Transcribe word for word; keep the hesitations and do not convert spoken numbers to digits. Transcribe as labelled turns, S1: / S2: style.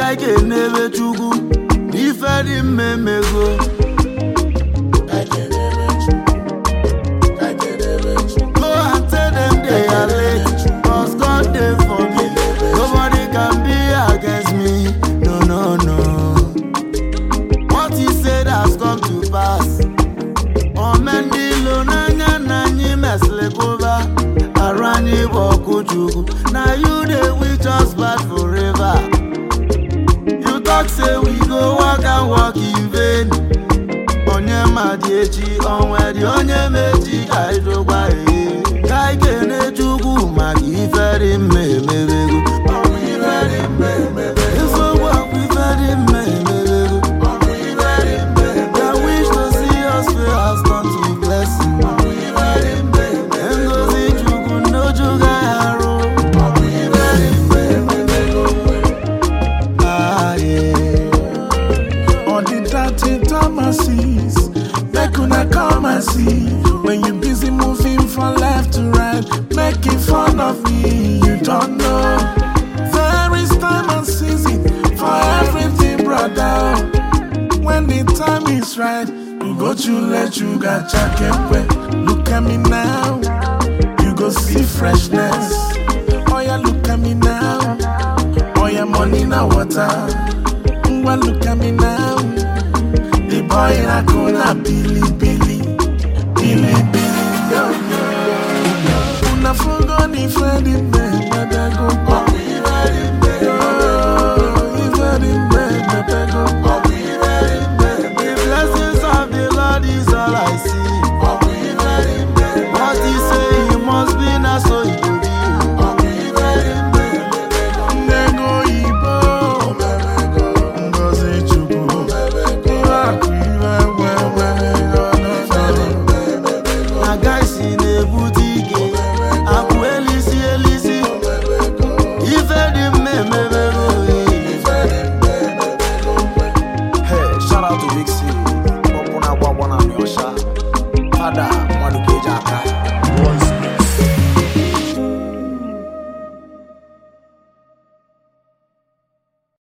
S1: Kaike nebe chugu, ife di memego. Go and tell them they are late, cause God dey for me. Nobody can be against me, no, no, no. What he said has come to pass. Omendilo nanya nanyi meslekova, arani boku chugu. Now you dey with us bad forever. You talk say we go walk and walk in vain. Onye madiechi onwedi onye mechi kaidogba e. Kaike ne chugu magi ifedi mmemebego. Omi ifedi mmemebego. Iso walk ifedi mmemebego. Omi ifedi mmemebego. I wish to see us fail has come to blessing. Omi ifedi mmemebego. Ngozi chugu no juga haro. Omi ifedi mmemebego. Ah yeah.
S2: All the dirty Thomases, make una come and see. When you busy moving from left to right, making fun of me, you don't know. There is time and season for everything, brother. When the time is right, you go to let you got check it. Look at me now, you go see freshness. Oh yeah, look at me now. Oh yeah, money now water. Well, look at me now. The boy in a corner, Billy, Billy, Billy, Billy, yo, yo. Una forgot if I didn't beg, but I go back.
S1: The blessings of the Lord is all I see. What he say he must be, now so he will be.
S2: Nego Ibo, Ngozi Chukwu,
S1: Na guys in a boutique, aku elisi elisi. Ife di mmemebego. Hey, shout out to Big C. Opuna Wabona Nyosha. Father.